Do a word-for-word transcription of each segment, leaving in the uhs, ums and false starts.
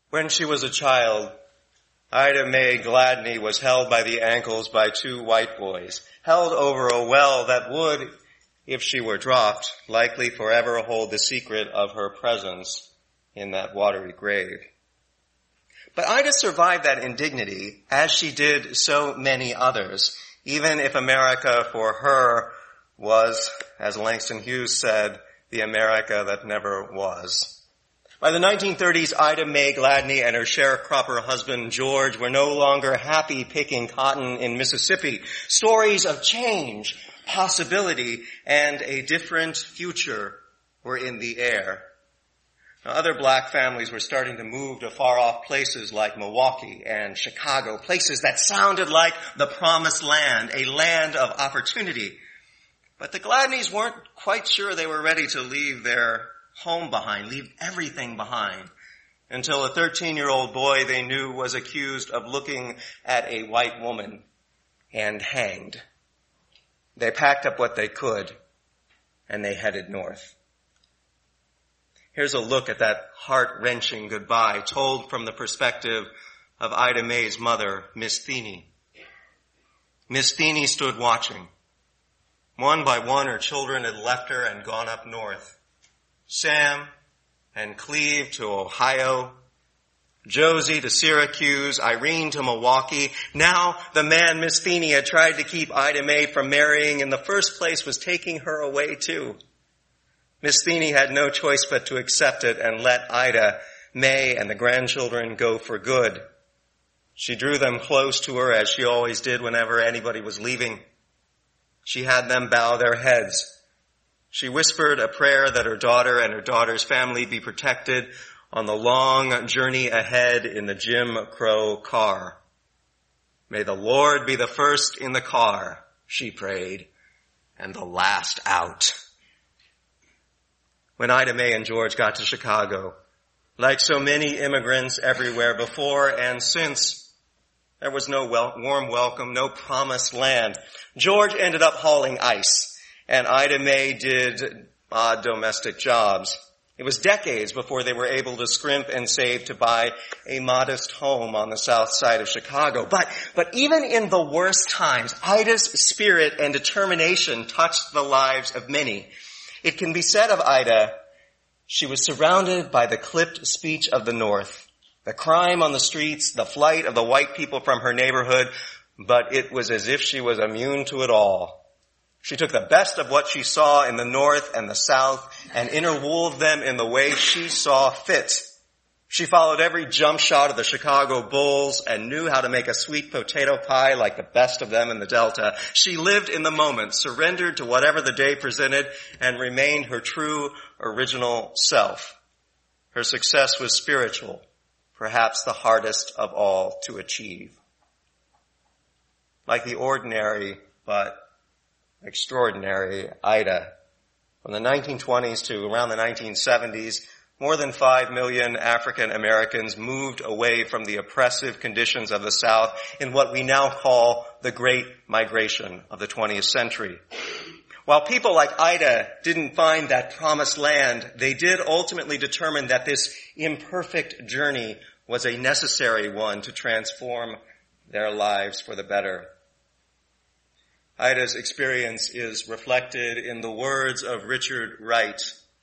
When she was a child, Ida Mae Gladney was held by the ankles by two white boys, held over a well that would, if she were dropped, likely forever hold the secret of her presence in that watery grave. But Ida survived that indignity, as she did so many others, even if America for her was, as Langston Hughes said, the America that never was. By the nineteen thirties, Ida Mae Gladney and her sharecropper husband, George, were no longer happy picking cotton in Mississippi. Stories of change, possibility, and a different future were in the air. Now, other black families were starting to move to far-off places like Milwaukee and Chicago, places that sounded like the promised land, a land of opportunity. But the Gladneys weren't quite sure they were ready to leave their home behind, leave everything behind, until a thirteen-year-old boy they knew was accused of looking at a white woman and hanged. They packed up what they could, and they headed north. Here's a look at that heart-wrenching goodbye told from the perspective of Ida Mae's mother, Miss Thiene. Miss Thiene stood watching. One by one, her children had left her and gone up north. Sam and Cleve to Ohio, Josie to Syracuse, Irene to Milwaukee. Now the man Miss Thiene had tried to keep Ida Mae from marrying in the first place was taking her away too. Miss Thiene had no choice but to accept it and let Ida Mae and the grandchildren go for good. She drew them close to her as she always did whenever anybody was leaving. She had them bow their heads. She whispered a prayer that her daughter and her daughter's family be protected on the long journey ahead in the Jim Crow car. May the Lord be the first in the car, she prayed, and the last out. When Ida Mae and George got to Chicago, like so many immigrants everywhere before and since, there was no wel- warm welcome, no promised land. George ended up hauling ice, and Ida Mae did odd domestic jobs. It was decades before they were able to scrimp and save to buy a modest home on the south side of Chicago. But, but even in the worst times, Ida's spirit and determination touched the lives of many. It can be said of Ida, she was surrounded by the clipped speech of the North, the crime on the streets, the flight of the white people from her neighborhood, but it was as if she was immune to it all. She took the best of what she saw in the North and the South and interwove them in the way she saw fit. She followed every jump shot of the Chicago Bulls and knew how to make a sweet potato pie like the best of them in the Delta. She lived in the moment, surrendered to whatever the day presented, and remained her true original self. Her success was spiritual, perhaps the hardest of all to achieve. Like the ordinary but extraordinary Ida, from the nineteen twenties to around the nineteen seventies, more than five million African Americans moved away from the oppressive conditions of the South in what we now call the Great Migration of the twentieth century. While people like Ida didn't find that promised land, they did ultimately determine that this imperfect journey was a necessary one to transform their lives for the better. Ida's experience is reflected in the words of Richard Wright.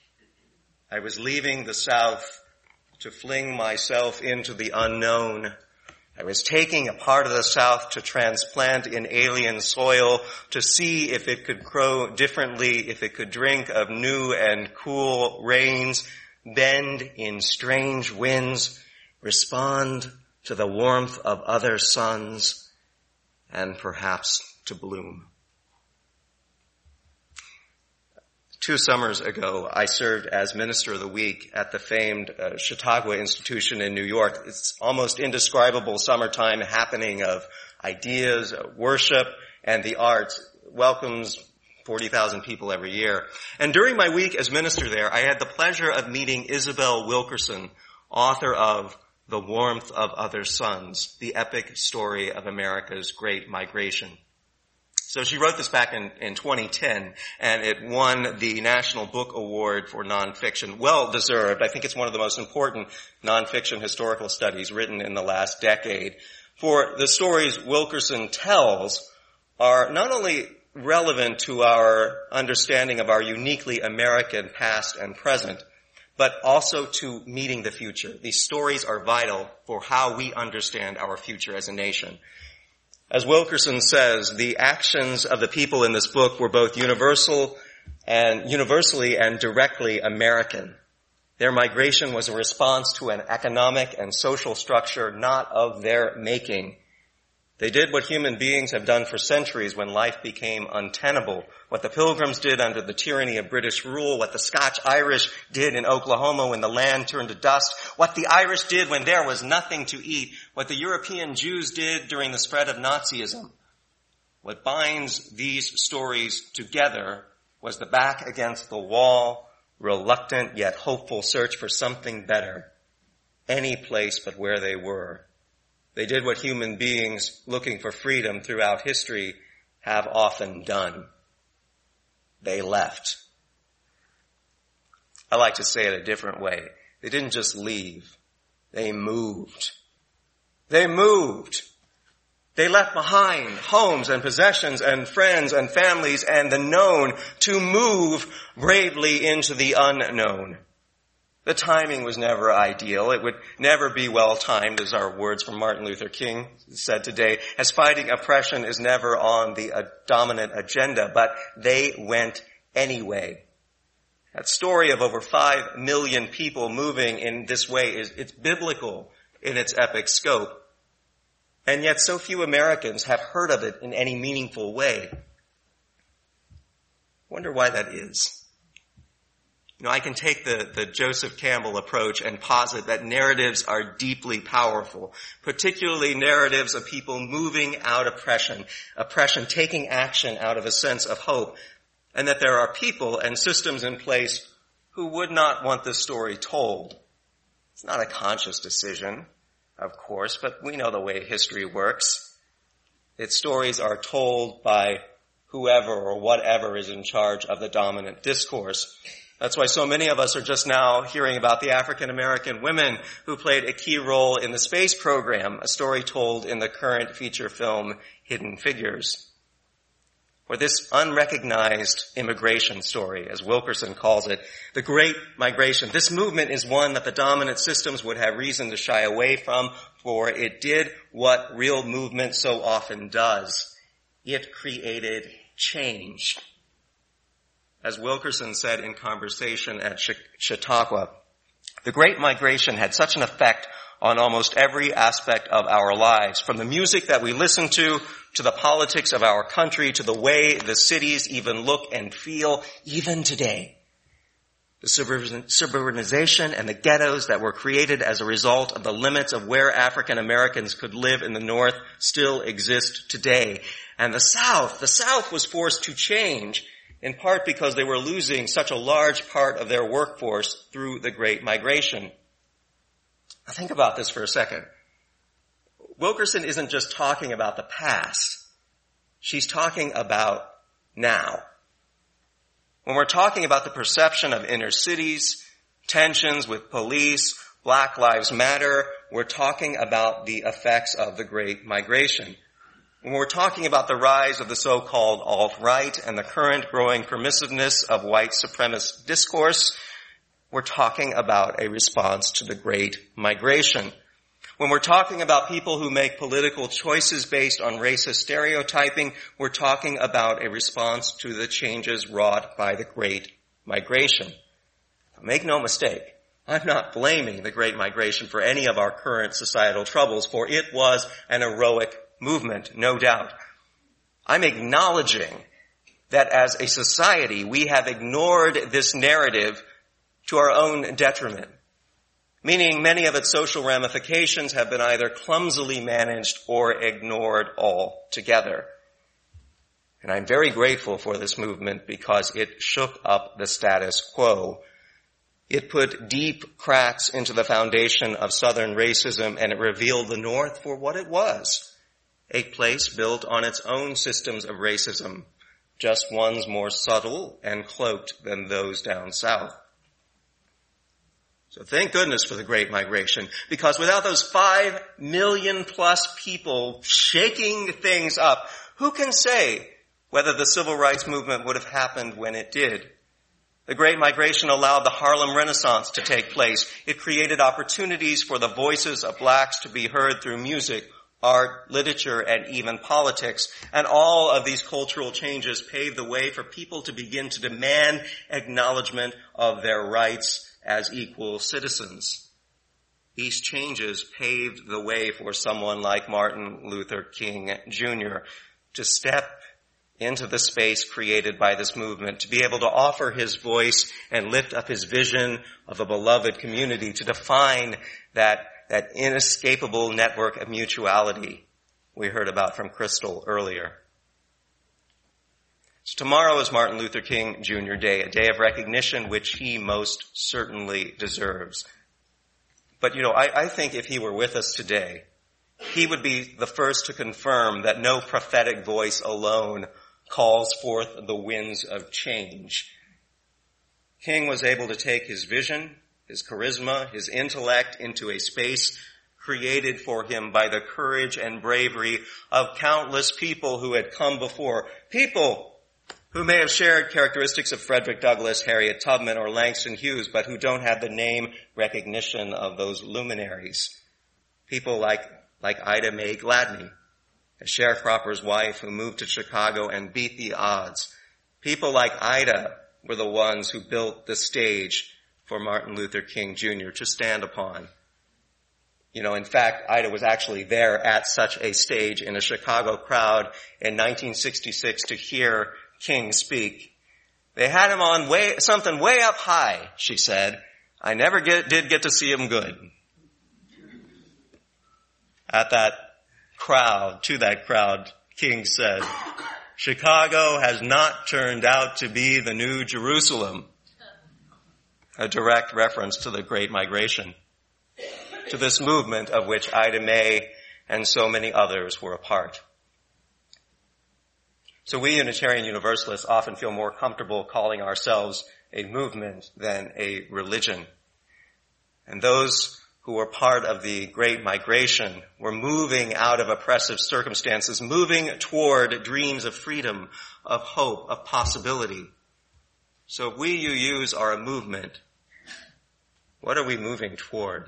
I was leaving the South to fling myself into the unknown. I was taking a part of the South to transplant in alien soil, to see if it could grow differently, if it could drink of new and cool rains, bend in strange winds, respond to the warmth of other suns, and perhaps to bloom. Two summers ago, I served as Minister of the Week at the famed uh, Chautauqua Institution in New York. It's almost indescribable summertime happening of ideas, uh, worship, and the arts. It welcomes forty thousand people every year. And during my week as minister there, I had the pleasure of meeting Isabel Wilkerson, author of The Warmth of Other Suns, the epic story of America's Great Migration. So she wrote this back in, in twenty ten, and it won the National Book Award for nonfiction. Well deserved. I think it's one of the most important nonfiction historical studies written in the last decade. For the stories Wilkerson tells are not only relevant to our understanding of our uniquely American past and present, but also to meeting the future. These stories are vital for how we understand our future as a nation. As Wilkerson says, the actions of the people in this book were both universal and universally and directly American. Their migration was a response to an economic and social structure not of their making. They did what human beings have done for centuries when life became untenable. What the Pilgrims did under the tyranny of British rule, what the Scotch-Irish did in Oklahoma when the land turned to dust, what the Irish did when there was nothing to eat, what the European Jews did during the spread of Nazism. What binds these stories together was the back against the wall, reluctant yet hopeful search for something better, any place but where they were. They did what human beings looking for freedom throughout history have often done. They left. I like to say it a different way. They didn't just leave. They moved. They moved. They left behind homes and possessions and friends and families and the known to move bravely into the unknown. The timing was never ideal. It would never be well timed, as our words from Martin Luther King said today, as fighting oppression is never on the uh, dominant agenda, but they went anyway. That story of over five million people moving in this way is, it's biblical in its epic scope. And yet so few Americans have heard of it in any meaningful way. Wonder why that is. You know, I can take the, the Joseph Campbell approach and posit that narratives are deeply powerful, particularly narratives of people moving out oppression, oppression, taking action out of a sense of hope, and that there are people and systems in place who would not want this story told. It's not a conscious decision, of course, but we know the way history works. Its stories are told by whoever or whatever is in charge of the dominant discourse. That's why so many of us are just now hearing about the African American women who played a key role in the space program, a story told in the current feature film Hidden Figures. Or this unrecognized immigration story, as Wilkerson calls it, the Great Migration. This movement is one that the dominant systems would have reason to shy away from, for it did what real movement so often does. It created change. As Wilkerson said in conversation at Chautauqua, the Great Migration had such an effect on almost every aspect of our lives, from the music that we listen to, to the politics of our country, to the way the cities even look and feel, even today. The suburbanization and the ghettos that were created as a result of the limits of where African Americans could live in the North still exist today. And the South, the South was forced to change, in part because they were losing such a large part of their workforce through the Great Migration. Now think about this for a second. Wilkerson isn't just talking about the past. She's talking about now. When we're talking about the perception of inner cities, tensions with police, Black Lives Matter, we're talking about the effects of the Great Migration. When we're talking about the rise of the so-called alt-right and the current growing permissiveness of white supremacist discourse, we're talking about a response to the Great Migration. When we're talking about people who make political choices based on racist stereotyping, we're talking about a response to the changes wrought by the Great Migration. Make no mistake, I'm not blaming the Great Migration for any of our current societal troubles, for it was an heroic movement, no doubt. I'm acknowledging that as a society, we have ignored this narrative to our own detriment, meaning many of its social ramifications have been either clumsily managed or ignored altogether. And I'm very grateful for this movement because it shook up the status quo. It put deep cracks into the foundation of Southern racism, and it revealed the North for what it was. a place built on its own systems of racism, just ones more subtle and cloaked than those down south. So thank goodness for the Great Migration, because without those five million plus people shaking things up, who can say whether the civil rights movement would have happened when it did? The Great Migration allowed the Harlem Renaissance to take place. It created opportunities for the voices of blacks to be heard through music, art, literature, and even politics. And all of these cultural changes paved the way for people to begin to demand acknowledgement of their rights as equal citizens. These changes paved the way for someone like Martin Luther King Junior to step into the space created by this movement, to be able to offer his voice and lift up his vision of a beloved community, to define that, that inescapable network of mutuality we heard about from Crystal earlier. So tomorrow is Martin Luther King Junior Day, a day of recognition which he most certainly deserves. But, you know, I, I think if he were with us today, he would be the first to confirm that no prophetic voice alone calls forth the winds of change. King was able to take his vision, his charisma, his intellect into a space created for him by the courage and bravery of countless people who had come before. People who may have shared characteristics of Frederick Douglass, Harriet Tubman, or Langston Hughes, but who don't have the name recognition of those luminaries. People like, like Ida Mae Gladney, a sharecropper's wife who moved to Chicago and beat the odds. People like Ida were the ones who built the stage for Martin Luther King Junior to stand upon. You know, in fact, Ida was actually there at such a stage in a Chicago crowd in nineteen sixty-six to hear King speak. They had him on way, something way up high, she said. I never get, did get to see him good. At that crowd, to that crowd, King said, Chicago has not turned out to be the new Jerusalem. A direct reference to the Great Migration, to this movement of which Ida Mae and so many others were a part. So we Unitarian Universalists often feel more comfortable calling ourselves a movement than a religion. And those who were part of the Great Migration were moving out of oppressive circumstances, moving toward dreams of freedom, of hope, of possibility. So if we U Us are a movement, what are we moving toward?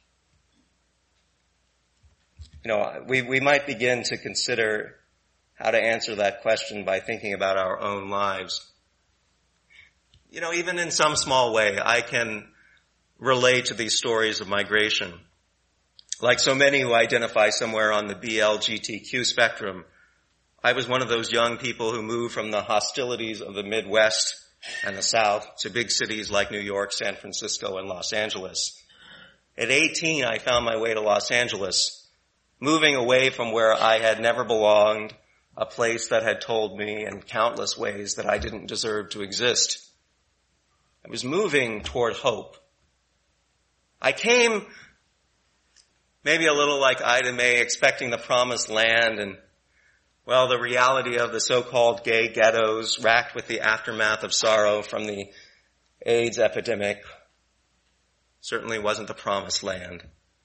You know, we, we might begin to consider how to answer that question by thinking about our own lives. You know, even in some small way, I can relate to these stories of migration. Like so many who identify somewhere on the B L G T Q spectrum, I was one of those young people who moved from the hostilities of the Midwest and the South to big cities like New York, San Francisco, and Los Angeles. At eighteen, I found my way to Los Angeles, moving away from where I had never belonged, a place that had told me in countless ways that I didn't deserve to exist. I was moving toward hope. I came maybe a little like Ida Mae, expecting the promised land, and, well, the reality of the so-called gay ghettos, racked with the aftermath of sorrow from the AIDS epidemic, certainly wasn't the promised land.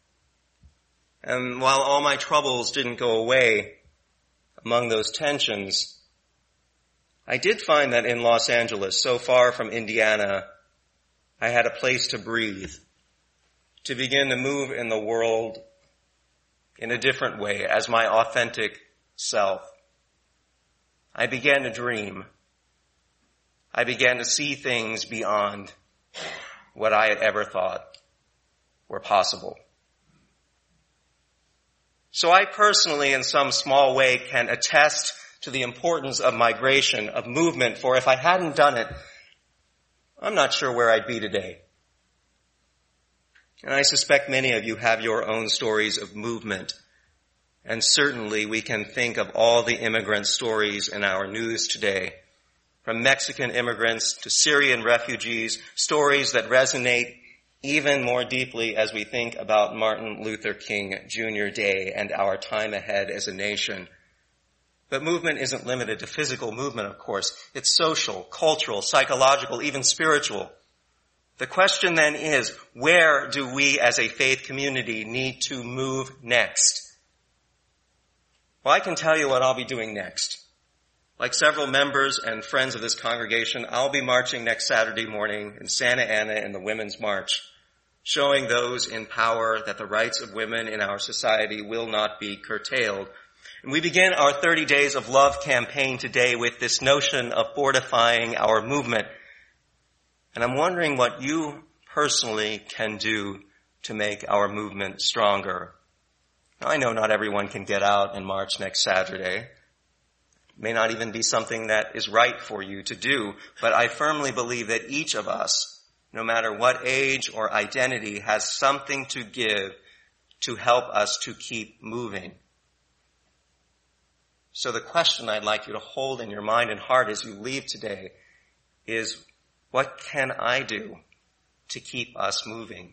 And while all my troubles didn't go away among those tensions, I did find that in Los Angeles, so far from Indiana, I had a place to breathe, to begin to move in the world in a different way as my authentic self. I began to dream. I began to see things beyond what I had ever thought were possible. So I personally, in some small way, can attest to the importance of migration, of movement, for if I hadn't done it, I'm not sure where I'd be today. And I suspect many of you have your own stories of movement. And certainly we can think of all the immigrant stories in our news today, from Mexican immigrants to Syrian refugees, stories that resonate even more deeply as we think about Martin Luther King Junior Day and our time ahead as a nation. But movement isn't limited to physical movement, of course. It's social, cultural, psychological, even spiritual. The question then is, where do we as a faith community need to move next? Well, I can tell you what I'll be doing next. Like several members and friends of this congregation, I'll be marching next Saturday morning in Santa Ana in the Women's March, showing those in power that the rights of women in our society will not be curtailed. And we begin our thirty Days of Love campaign today with this notion of fortifying our movement. And I'm wondering what you personally can do to make our movement stronger. Now, I know not everyone can get out and march next Saturday. It may not even be something that is right for you to do, but I firmly believe that each of us, no matter what age or identity, has something to give to help us to keep moving. So the question I'd like you to hold in your mind and heart as you leave today is, what can I do to keep us moving?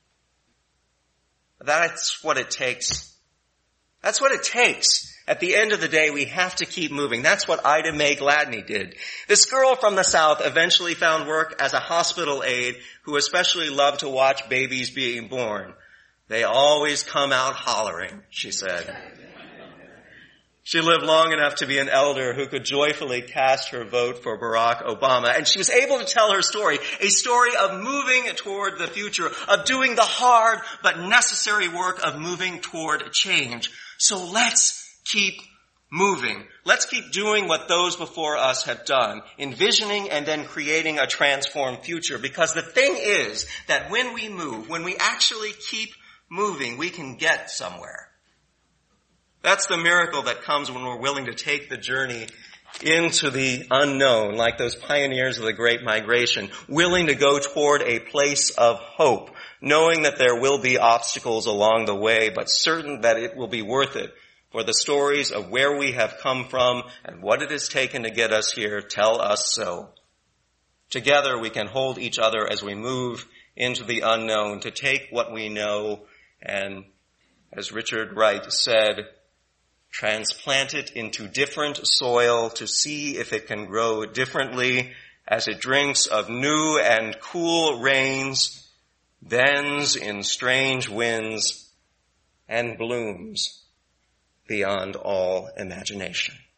That's what it takes. That's what it takes. At the end of the day, we have to keep moving. That's what Ida Mae Gladney did. This girl from the South eventually found work as a hospital aide who especially loved to watch babies being born. They always come out hollering, she said. She lived long enough to be an elder who could joyfully cast her vote for Barack Obama. And she was able to tell her story, a story of moving toward the future, of doing the hard but necessary work of moving toward change. So let's keep moving. Let's keep doing what those before us have done, envisioning and then creating a transformed future. Because the thing is that when we move, when we actually keep moving, we can get somewhere. That's the miracle that comes when we're willing to take the journey into the unknown, like those pioneers of the Great Migration, willing to go toward a place of hope, knowing that there will be obstacles along the way, but certain that it will be worth it. For the stories of where we have come from and what it has taken to get us here tell us so. Together we can hold each other as we move into the unknown, to take what we know and, as Richard Wright said, transplant it into different soil to see if it can grow differently as it drinks of new and cool rains, bends in strange winds, and blooms beyond all imagination.